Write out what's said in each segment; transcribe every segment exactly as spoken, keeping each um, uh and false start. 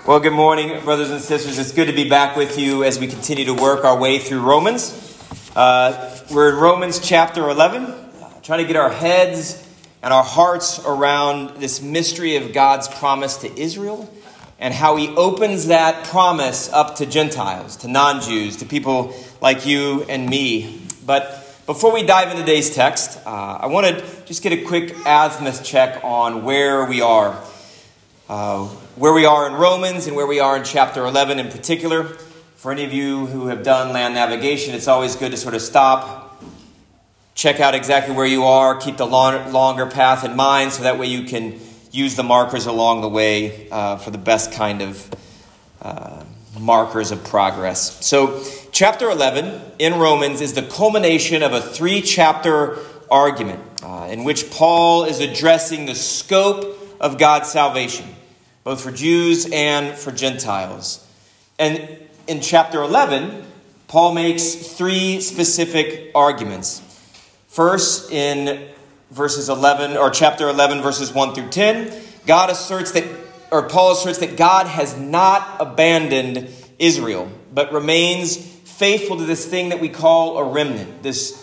Well, good morning, brothers and sisters. It's good to be back with you as we continue to work our way through Romans. Uh, we're in Romans chapter eleven, trying to get our heads and our hearts around this mystery of God's promise to Israel and how he opens that promise up to Gentiles, to non-Jews, to people like you and me. But before we dive into today's text, uh, I want to just get a quick azimuth check on where we are. Uh, where we are in Romans and where we are in chapter eleven in particular. For any of you who have done land navigation, it's always good to sort of stop, check out exactly where you are, keep the long, longer path in mind so that way you can use the markers along the way uh, for the best kind of uh, markers of progress. So chapter eleven in Romans is the culmination of a three-chapter argument uh, in which Paul is addressing the scope of God's salvation, both for Jews and for Gentiles. And in chapter eleven, Paul makes three specific arguments. First, in verses eleven, or chapter eleven, verses one through ten, God asserts that, or Paul asserts that God has not abandoned Israel, but remains faithful to this thing that we call a remnant, this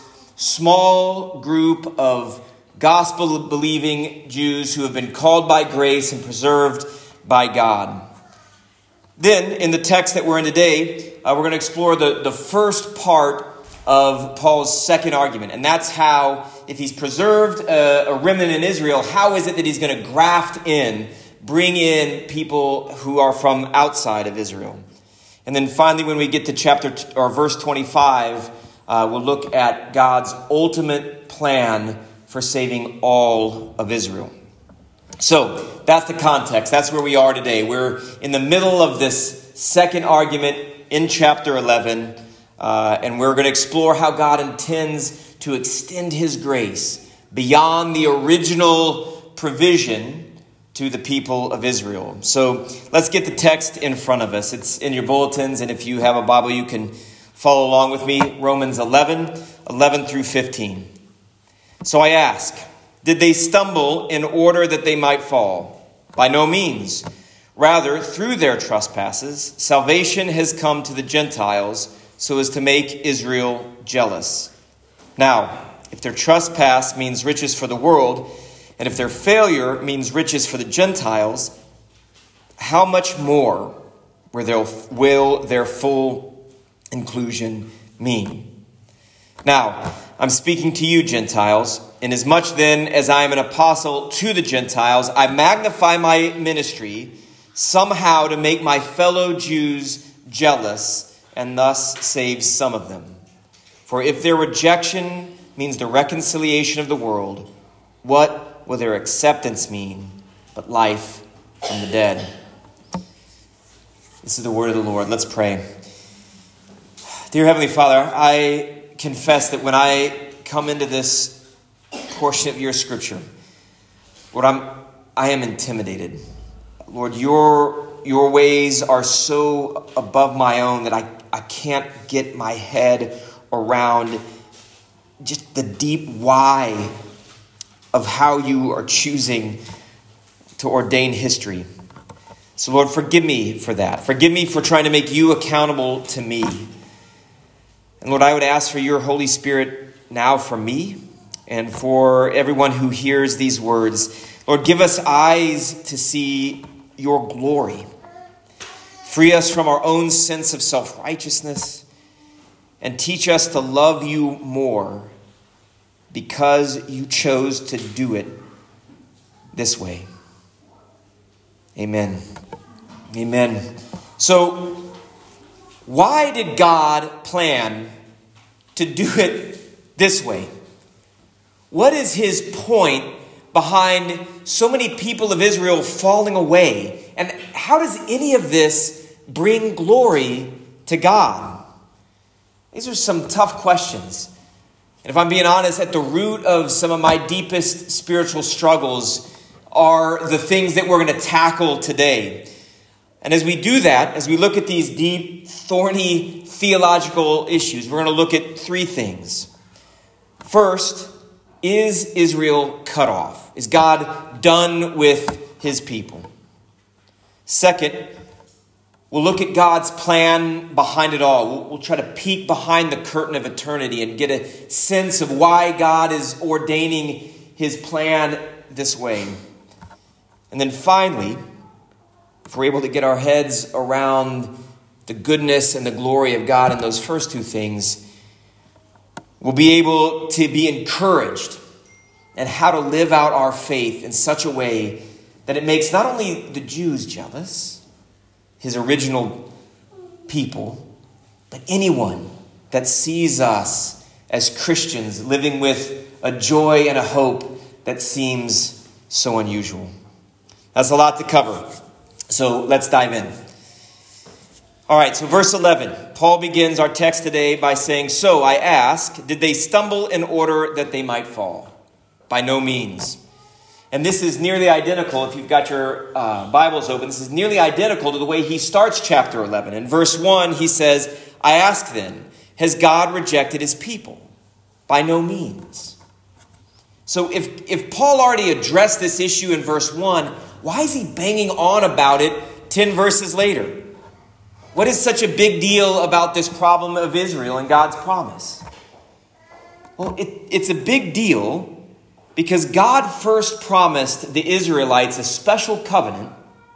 small group of gospel-believing Jews who have been called by grace and preserved by God. Then, in the text that we're in today, uh, we're going to explore the, the first part of Paul's second argument. And that's how, if he's preserved a, a remnant in Israel, how is it that he's going to graft in, bring in people who are from outside of Israel? And then finally, when we get to chapter t- or verse twenty-five, uh, we'll look at God's ultimate plan for saving all of Israel. So that's the context. That's where we are today. We're in the middle of this second argument in chapter eleven, uh, and we're going to explore how God intends to extend his grace beyond the original provision to the people of Israel. So let's get the text in front of us. It's in your bulletins, and if you have a Bible, you can follow along with me. Romans eleven, eleven through fifteen. So I ask, did they stumble in order that they might fall? By no means. Rather, through their trespasses, salvation has come to the Gentiles so as to make Israel jealous. Now, if their trespass means riches for the world, and if their failure means riches for the Gentiles, how much more will their full inclusion mean? Now, I'm speaking to you, Gentiles. Inasmuch then as I am an apostle to the Gentiles, I magnify my ministry somehow to make my fellow Jews jealous and thus save some of them. For if their rejection means the reconciliation of the world, what will their acceptance mean but life from the dead? This is the word of the Lord. Let's pray. Dear Heavenly Father, I confess that when I come into this portion of your scripture, Lord, I'm I am intimidated. Lord, your your ways are so above my own that I, I can't get my head around just the deep why of how you are choosing to ordain history. So Lord, forgive me for that. Forgive me for trying to make you accountable to me. And Lord, I would ask for your Holy Spirit now for me and for everyone who hears these words. Lord, give us eyes to see your glory. Free us from our own sense of self-righteousness and teach us to love you more because you chose to do it this way. Amen. Amen. So, why did God plan to do it this way? What is his point behind so many people of Israel falling away? And how does any of this bring glory to God? These are some tough questions. And if I'm being honest, at the root of some of my deepest spiritual struggles are the things that we're going to tackle today. And as we do that, as we look at these deep, thorny theological issues, we're going to look at three things. First, is Israel cut off? Is God done with his people? Second, We'll look at God's plan behind it all. We'll, we'll try to peek behind the curtain of eternity and get a sense of why God is ordaining his plan this way. And then finally, if we're able to get our heads around the goodness and the glory of God in those first two things, we'll be able to be encouraged in how to live out our faith in such a way that it makes not only the Jews jealous, his original people, but anyone that sees us as Christians living with a joy and a hope that seems so unusual. That's a lot to cover, so let's dive in. All right, so verse eleven, Paul begins our text today by saying, "So I ask, did they stumble in order that they might fall? By no means." And this is nearly identical, if you've got your uh, Bibles open, this is nearly identical to the way he starts chapter eleven. In verse one, he says, "I ask then, has God rejected his people? By no means." So if, if Paul already addressed this issue in verse one, why is he banging on about it ten verses later? What is such a big deal about this problem of Israel and God's promise? Well, it, it's a big deal because God first promised the Israelites a special covenant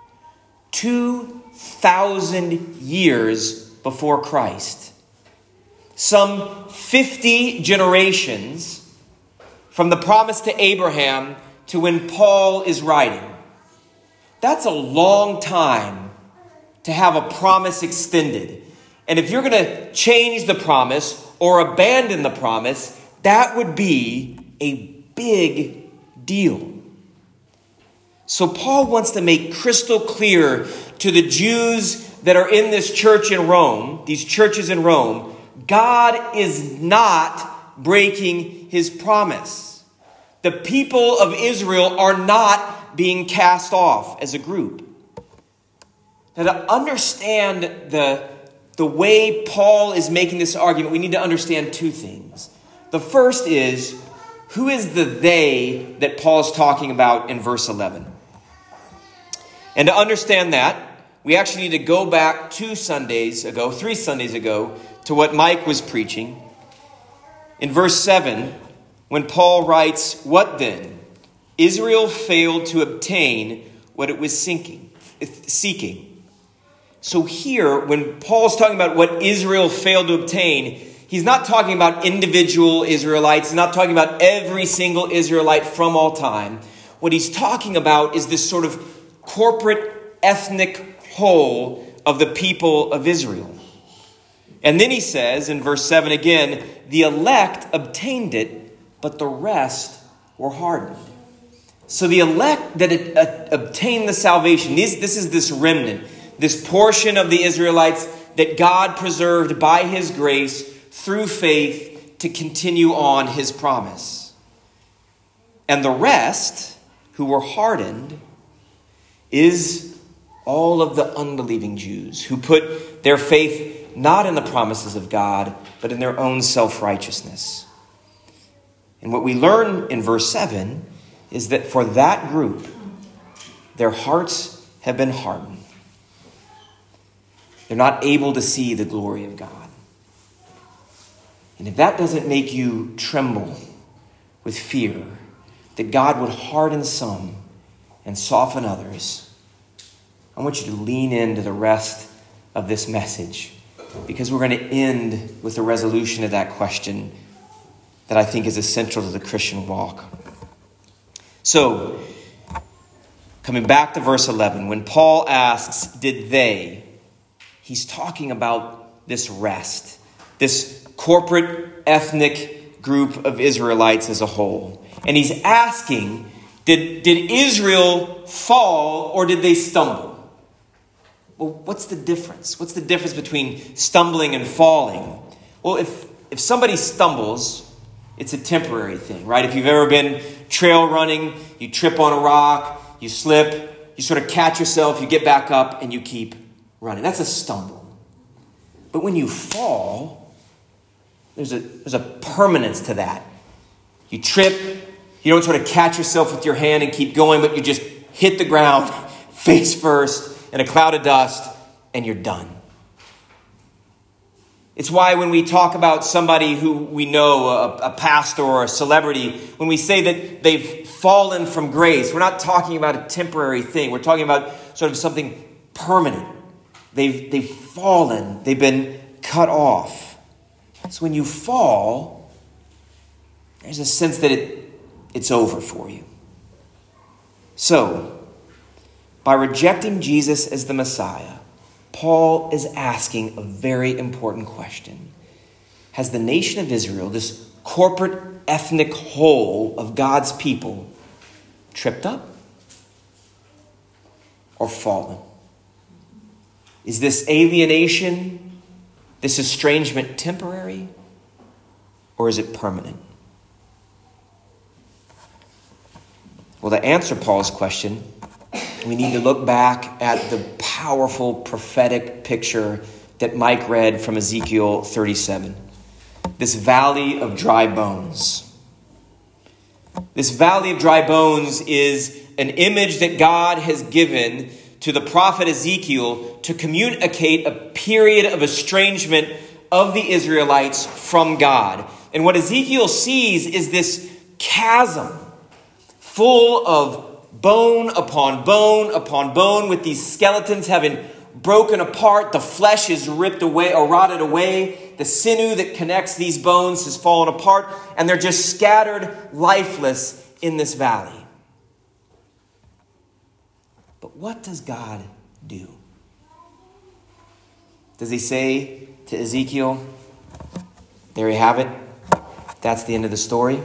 two thousand years before Christ. Some fifty generations from the promise to Abraham to when Paul is writing. That's a long time to have a promise extended. And if you're going to change the promise or abandon the promise, that would be a big deal. So Paul wants to make crystal clear to the Jews that are in this church in Rome, these churches in Rome, God is not breaking his promise. The people of Israel are not being cast off as a group. Now, to understand the, the way Paul is making this argument, we need to understand two things. The first is, who is the they that Paul is talking about in verse eleven? And to understand that, we actually need to go back two Sundays ago, three Sundays ago, to what Mike was preaching. In verse seven, when Paul writes, "What then? Israel failed to obtain what it was seeking." seeking. So here, when Paul's talking about what Israel failed to obtain, he's not talking about individual Israelites. He's not talking about every single Israelite from all time. What he's talking about is this sort of corporate ethnic whole of the people of Israel. And then he says in verse seven again, "The elect obtained it, but the rest were hardened." So the elect that it, uh, obtained the salvation, this, this is this remnant, this portion of the Israelites that God preserved by his grace through faith to continue on his promise. And the rest, who were hardened, is all of the unbelieving Jews who put their faith not in the promises of God, but in their own self-righteousness. And what we learn in verse seven is that for that group, their hearts have been hardened. They're not able to see the glory of God. And if that doesn't make you tremble with fear that God would harden some and soften others, I want you to lean into the rest of this message, because we're going to end with a resolution of that question that I think is essential to the Christian walk. So, coming back to verse eleven, when Paul asks, "Did they?" he's talking about this rest, this corporate ethnic group of Israelites as a whole. And he's asking, did, did Israel fall or did they stumble? Well, what's the difference? What's the difference between stumbling and falling? Well, if, if somebody stumbles, it's a temporary thing, right? If you've ever been trail running, you trip on a rock, you slip, you sort of catch yourself, you get back up, and you keep running. That's a stumble. But when you fall, there's a, there's a permanence to that. You trip, you don't sort of catch yourself with your hand and keep going, but you just hit the ground face first in a cloud of dust, and you're done. It's why when we talk about somebody who we know, a, a pastor or a celebrity, when we say that they've fallen from grace, we're not talking about a temporary thing. We're talking about sort of something permanent. They've, they've fallen. They've been cut off. So when you fall, there's a sense that it, it's over for you. So, by rejecting Jesus as the Messiah, Paul is asking a very important question. Has the nation of Israel, this corporate ethnic whole of God's people, tripped up or fallen? Is this alienation, this estrangement temporary, or is it permanent? Well, to answer Paul's question, we need to look back at the powerful prophetic picture that Mike read from Ezekiel thirty-seven. This valley of dry bones. This valley of dry bones is an image that God has given to the prophet Ezekiel to communicate a period of estrangement of the Israelites from God. And what Ezekiel sees is this chasm full of bone upon bone upon bone, with these skeletons having broken apart. The flesh is ripped away or rotted away. The sinew that connects these bones has fallen apart, and they're just scattered, lifeless in this valley. But what does God do? Does he say to Ezekiel, there you have it, that's the end of the story?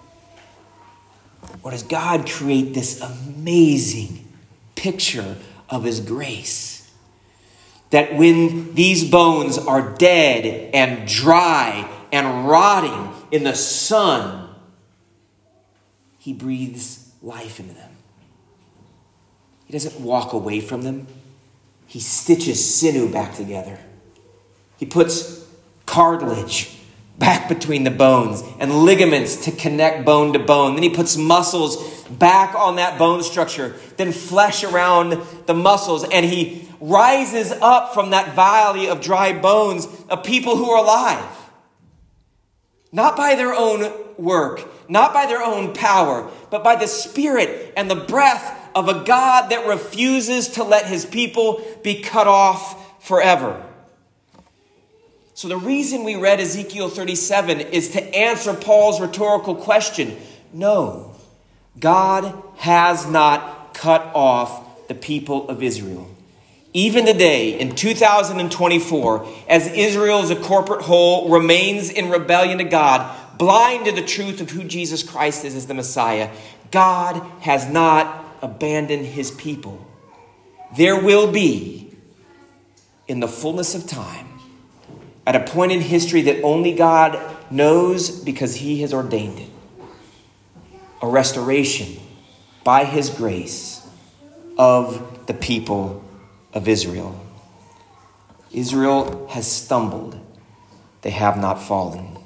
Or does God create this amazing picture of his grace? That when these bones are dead and dry and rotting in the sun, he breathes life into them. He doesn't walk away from them. He stitches sinew back together. He puts cartilage back between the bones and ligaments to connect bone to bone. Then he puts muscles back on that bone structure, then flesh around the muscles, and he rises up from that valley of dry bones of people who are alive. Not by their own work, not by their own power, but by the Spirit and the breath of a God that refuses to let his people be cut off forever. So the reason we read Ezekiel thirty-seven is to answer Paul's rhetorical question. No, God has not cut off the people of Israel. Even today, in two thousand twenty-four, as Israel as a corporate whole remains in rebellion to God, blind to the truth of who Jesus Christ is as the Messiah, God has not abandoned his people. There will be, in the fullness of time, at a point in history that only God knows because he has ordained it, a restoration by his grace of the people of Israel. Israel has stumbled. They have not fallen.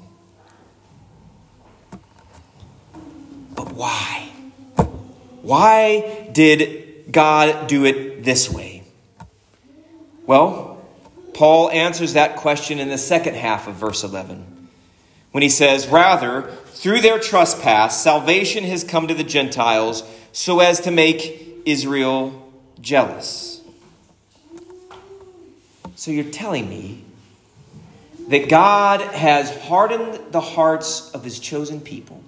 But why? Why did God do it this way? Well, Paul answers that question in the second half of verse eleven, when he says, rather, through their trespass, salvation has come to the Gentiles so as to make Israel jealous. So you're telling me that God has hardened the hearts of his chosen people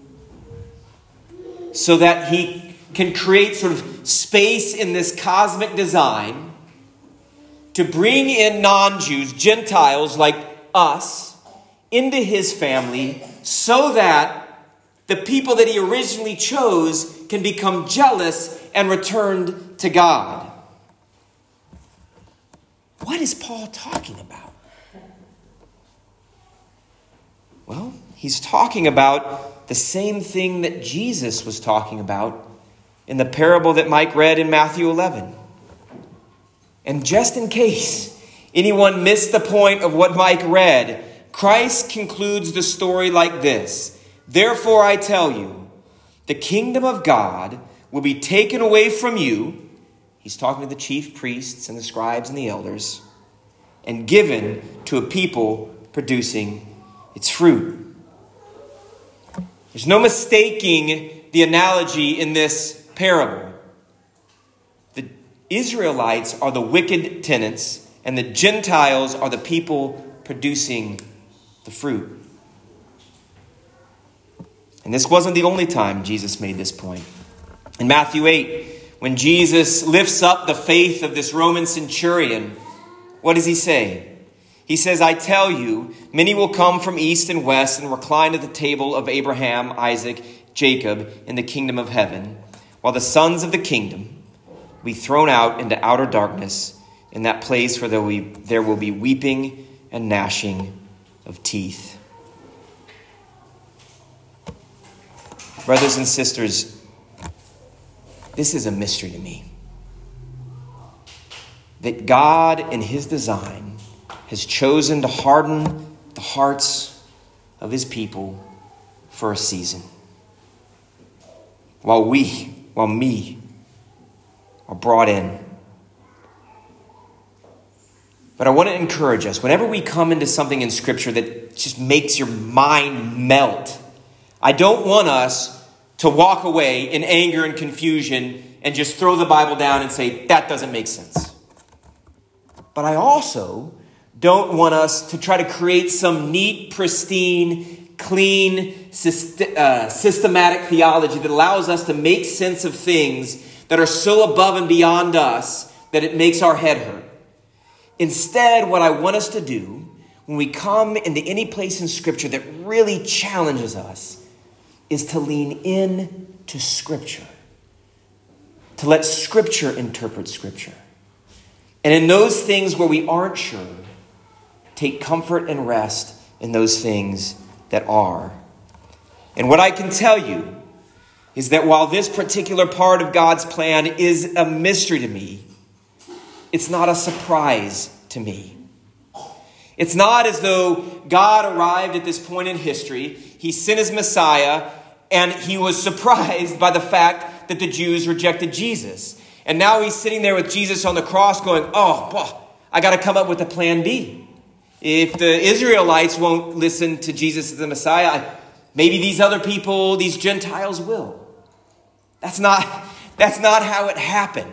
so that he can create sort of space in this cosmic design to bring in non-Jews, Gentiles like us, into his family so that the people that he originally chose can become jealous and returned to God. What is Paul talking about? Well, he's talking about the same thing that Jesus was talking about in the parable that Mike read in Matthew eleven. And just in case anyone missed the point of what Mike read, Christ concludes the story like this. Therefore I tell you, the kingdom of God will be taken away from you. He's talking to the chief priests and the scribes and the elders. and given to a people producing its fruit. There's no mistaking the analogy in this parable. The Israelites are the wicked tenants, and the Gentiles are the people producing the fruit. And this wasn't the only time Jesus made this point. In Matthew eight, when Jesus lifts up the faith of this Roman centurion, what does he say? He says, I tell you, many will come from east and west and recline at the table of Abraham, Isaac, Jacob in the kingdom of heaven, while the sons of the kingdom will be thrown out into outer darkness, in that place where there will be, there will be weeping and gnashing of teeth. Brothers and sisters, this is a mystery to me. That God, in his design, has chosen to harden the hearts of his people for a season. While we, while me, are brought in. But I want to encourage us, whenever we come into something in Scripture that just makes your mind melt, I don't want us to walk away in anger and confusion and just throw the Bible down and say, that doesn't make sense. But I also don't want us to try to create some neat, pristine, clean, syst- uh, systematic theology that allows us to make sense of things that are so above and beyond us that it makes our head hurt. Instead, what I want us to do when we come into any place in Scripture that really challenges us is to lean in to Scripture, to let Scripture interpret Scripture. And in those things where we aren't sure, take comfort and rest in those things that are. And what I can tell you is that while this particular part of God's plan is a mystery to me, it's not a surprise to me. It's not as though God arrived at this point in history, he sent his Messiah, and he was surprised by the fact that the Jews rejected Jesus. And now he's sitting there with Jesus on the cross going, oh, well, I got to come up with a plan B. If the Israelites won't listen to Jesus as the Messiah, maybe these other people, these Gentiles will. That's not, that's not how it happened.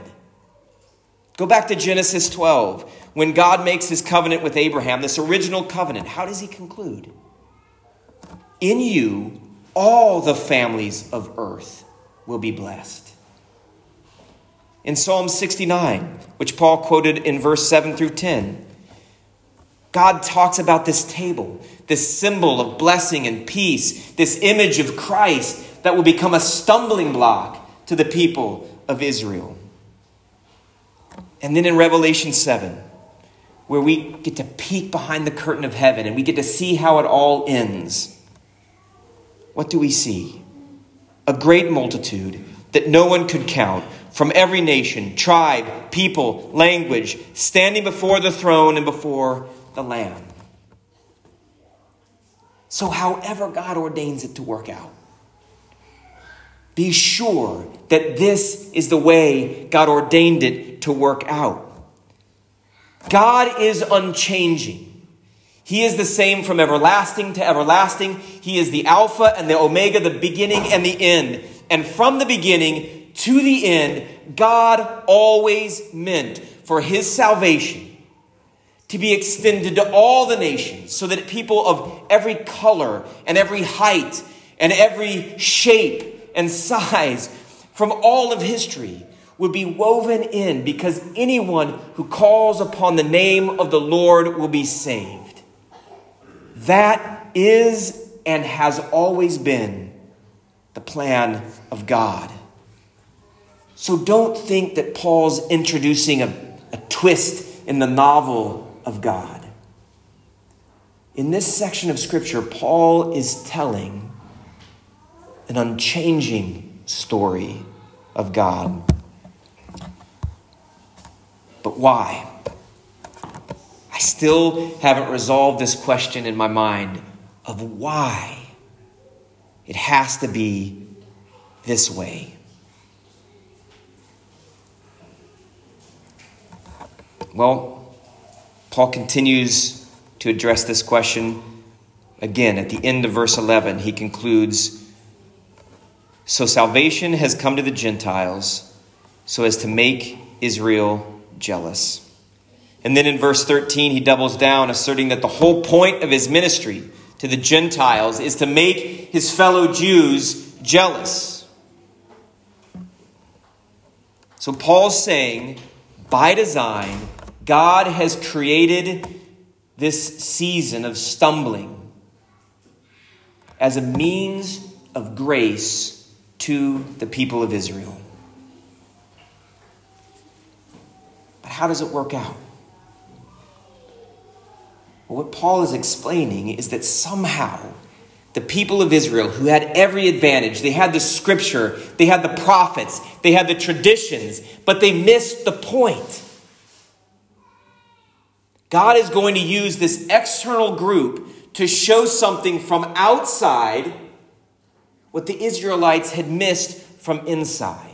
Go back to Genesis twelve. When God makes his covenant with Abraham, this original covenant, how does he conclude? In you, all the families of earth will be blessed. In Psalm sixty-nine, which Paul quoted in verse seven through ten, God talks about this table, this symbol of blessing and peace, this image of Christ that will become a stumbling block to the people of Israel. And then in Revelation seven, where we get to peek behind the curtain of heaven and we get to see how it all ends, what do we see? A great multitude that no one could count, from every nation, tribe, people, language, standing before the throne and before the Lamb. So however God ordains it to work out, be sure that this is the way God ordained it to work out. God is unchanging. He is the same from everlasting to everlasting. He is the Alpha and the Omega, the beginning and the end. And from the beginning to the end, God always meant for his salvation to be extended to all the nations, so that people of every color and every height and every shape and size from all of history would be woven in, because anyone who calls upon the name of the Lord will be saved. That is and has always been the plan of God. So don't think that Paul's introducing a, a twist in the novel of God. In this section of Scripture, Paul is telling an unchanging story of God. But why? I still haven't resolved this question in my mind of why it has to be this way. Well, Paul continues to address this question again at the end of verse eleven. He concludes, so salvation has come to the Gentiles so as to make Israel jealous. And then in verse thirteen, he doubles down, asserting that the whole point of his ministry to the Gentiles is to make his fellow Jews jealous. So Paul's saying, by design, God has created this season of stumbling as a means of grace to the people of Israel. But how does it work out? Well, what Paul is explaining is that somehow the people of Israel, who had every advantage, they had the scripture, they had the prophets, they had the traditions, but they missed the point. God is going to use this external group to show something from outside what the Israelites had missed from inside.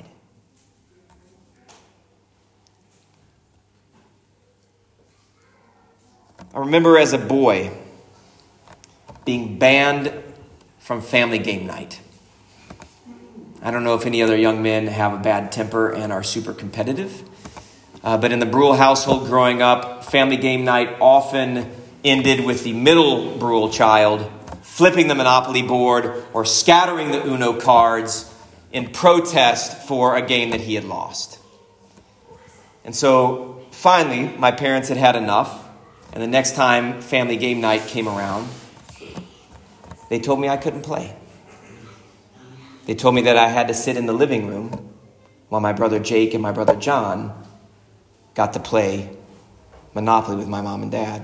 I remember as a boy being banned from family game night. I don't know if any other young men have a bad temper and are super competitive. Uh, but in the Brule household growing up, family game night often ended with the middle Brule child flipping the Monopoly board or scattering the Uno cards in protest for a game that he had lost. And so finally, my parents had had enough. And the next time family game night came around, they told me I couldn't play. They told me that I had to sit in the living room while my brother Jake and my brother John got to play Monopoly with my mom and dad.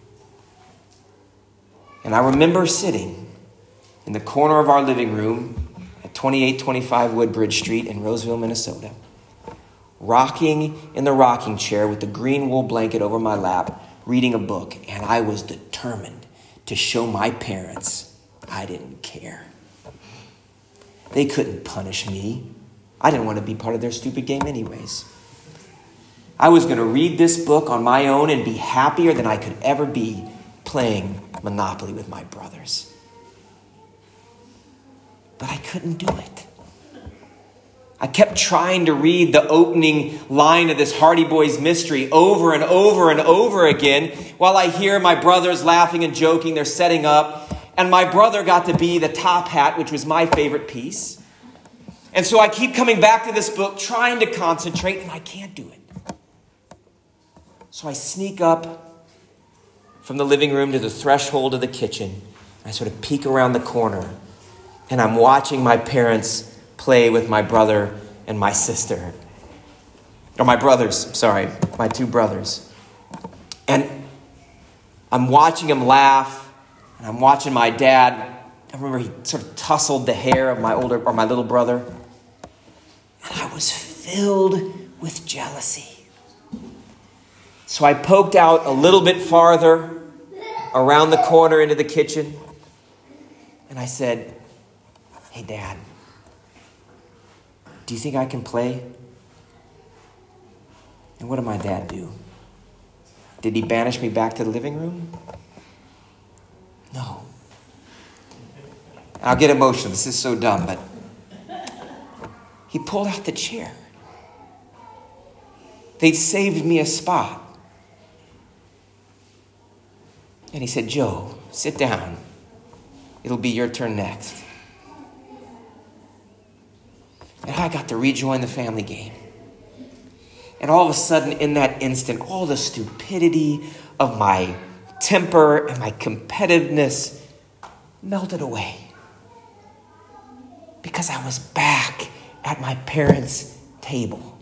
And I remember sitting in the corner of our living room at twenty-eight twenty-five Woodbridge Street in Roseville, Minnesota, rocking in the rocking chair with the green wool blanket over my lap, reading a book, and I was determined to show my parents I didn't care. They couldn't punish me. I didn't want to be part of their stupid game anyways. I was going to read this book on my own and be happier than I could ever be playing Monopoly with my brothers. But I couldn't do it. I kept trying to read the opening line of this Hardy Boys mystery over and over and over again while I hear my brothers laughing and joking. They're setting up. And my brother got to be the top hat, which was my favorite piece. And so I keep coming back to this book, trying to concentrate, and I can't do it. So I sneak up from the living room to the threshold of the kitchen. I sort of peek around the corner, and I'm watching my parents play with my brother and my sister. Or my brothers, sorry, my two brothers. And I'm watching them laugh. And I'm watching my dad. I remember he sort of tousled the hair of my older or my little brother. And I was filled with jealousy. So I poked out a little bit farther around the corner into the kitchen. And I said, "Hey, Dad, do you think I can play?" And what did my dad do? Did he banish me back to the living room? No. I'll get emotional. This is so dumb, but he pulled out the chair. They'd saved me a spot. And he said, "Joe, sit down. It'll be your turn next." And I got to rejoin the family game. And all of a sudden, in that instant, all the stupidity of my temper and my competitiveness melted away. Because I was back at my parents' table.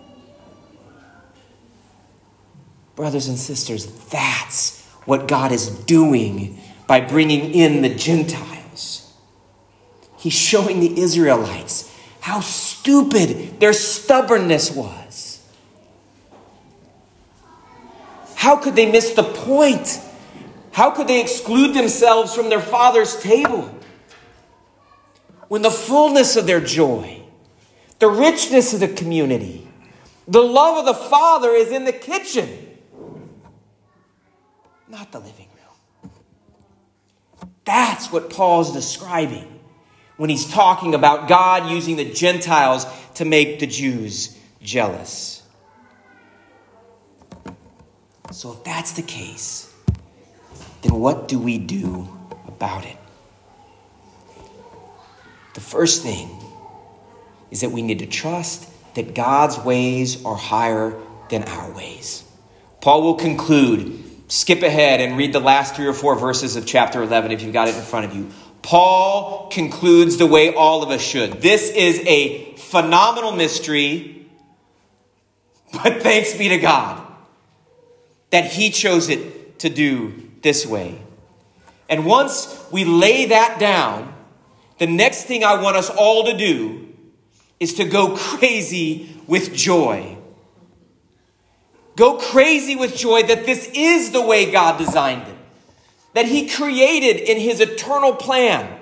Brothers and sisters, that's what God is doing by bringing in the Gentiles. He's showing the Israelites how stupid their stubbornness was. How could they miss the point? How could they exclude themselves from their Father's table? When the fullness of their joy, the richness of the community, the love of the Father is in the kitchen. not the living room. That's what Paul's describing when he's talking about God using the Gentiles to make the Jews jealous. So if that's the case, then what do we do about it? The first thing is that we need to trust that God's ways are higher than our ways. Paul will conclude. Skip ahead and read the last three or four verses of chapter eleven if you've got it in front of you. Paul concludes the way all of us should. This is a phenomenal mystery, but thanks be to God that he chose it to do this way. And once we lay that down, the next thing I want us all to do is to go crazy with joy. Go crazy with joy that this is the way God designed it. That he created in his eternal plan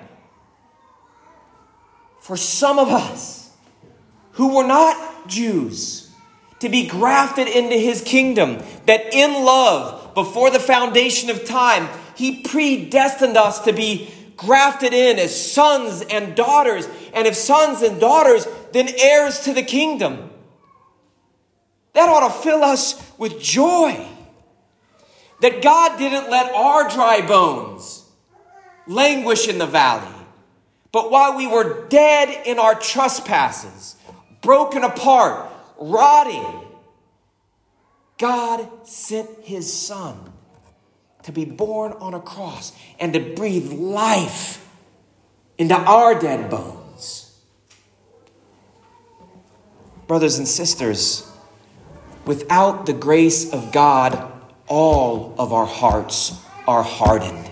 for some of us who were not Jews to be grafted into his kingdom. That in love, before the foundation of time, he predestined us to be grafted in as sons and daughters. And if sons and daughters, then heirs to the kingdom. That ought to fill us with joy. That God didn't let our dry bones languish in the valley. But while we were dead in our trespasses, broken apart, rotting, God sent his Son to be born on a cross and to breathe life into our dead bones. Brothers and sisters, without the grace of God, all of our hearts are hardened.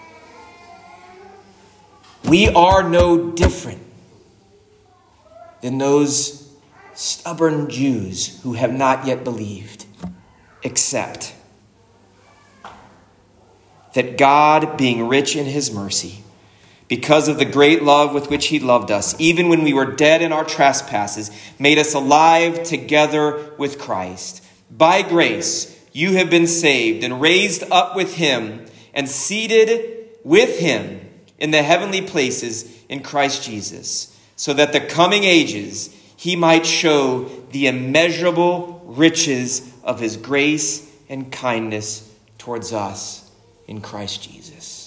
We are no different than those stubborn Jews who have not yet believed, except that God, being rich in his mercy, because of the great love with which he loved us, even when we were dead in our trespasses, made us alive together with Christ. By grace, you have been saved and raised up with him and seated with him in the heavenly places in Christ Jesus, so that the coming ages he might show the immeasurable riches of his grace and kindness towards us in Christ Jesus.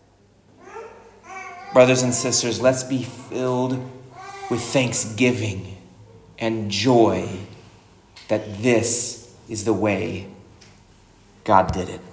Brothers and sisters, let's be filled with thanksgiving and joy that this is the way God did it.